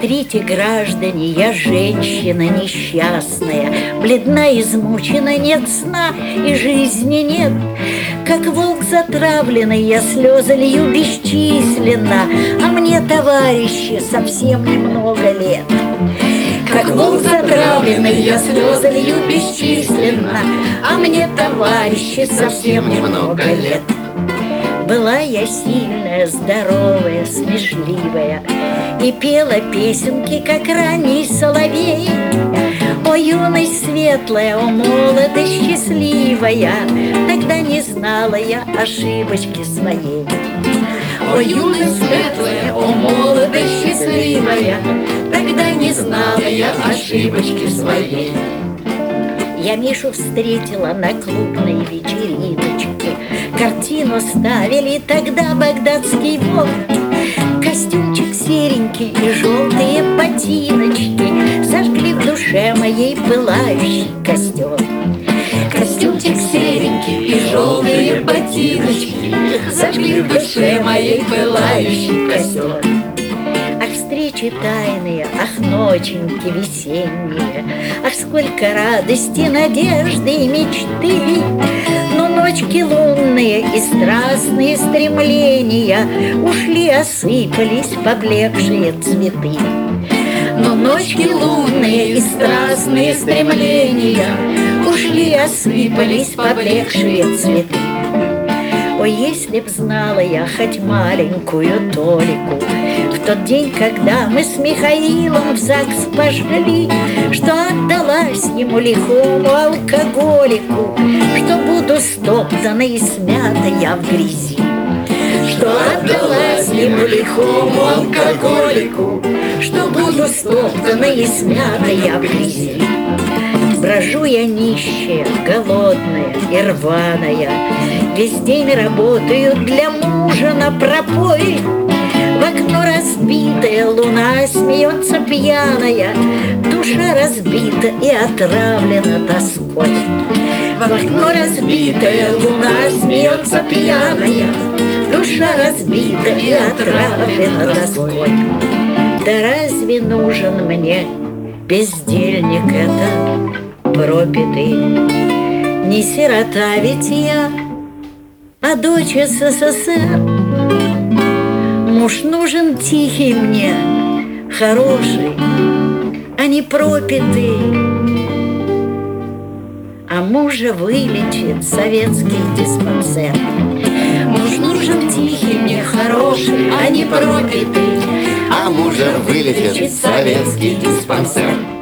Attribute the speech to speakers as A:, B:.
A: Смотрите, граждане, я женщина несчастная, бледна, измучена, нет сна и жизни нет. Как волк затравленный, я слезы лью бесчисленно, а мне, товарищи, совсем немного лет. Как волк затравленный, я слезы лью бесчисленно, а мне, товарищи, совсем немного лет. Была я сильная, здоровая, смешливая, и пела песенки, как ранний соловей. О, юность светлая, о, молодость счастливая, тогда не знала я ошибочки своей. О, юность светлая, о, молодость счастливая, тогда не знала я ошибочки своей. Я Мишу встретила на клубной вечериночке, картину ставили тогда багдадский вор. Костюмчик серенький и желтые ботиночки зажгли в душе моей пылающий костер. Костюмчик серенький и желтые ботиночки зажгли в душе моей пылающий костер. Ах, встречи тайные, ах, ноченьки весенние, ах, сколько радости, надежды и мечты. Но ночки лунные и страстные стремления ушли, осыпались поблекшие цветы. Но ночки лунные и страстные стремления ушли, осыпались поблекшие цветы. Ой, если б знала я хоть маленькую толику в тот день, когда мы с Михаилом в ЗАГС пошли, что отдалась ему лихому алкоголику, что буду стоптана и смята я в грязи. Что отдалась ему лихому алкоголику, что буду стоптана и смята я в грязи. Брожу я нищая, голодная и рваная, весь день работаю для мужа напропой. В окно разбитая луна смеется пьяная, душа разбита и отравлена тоской. В окно разбитая луна смеется пьяная, душа разбита и отравлена тоской. Да разве нужен мне бездельник этот пропитый? Не сирота ведь я, а дочь СССР. Муж нужен тихий мне, хороший, а не пропитый. А мужа вылечит советский диспансер. Муж нужен тихий мне, хороший, а не пропитый.
B: А мужа вылечит советский диспансер.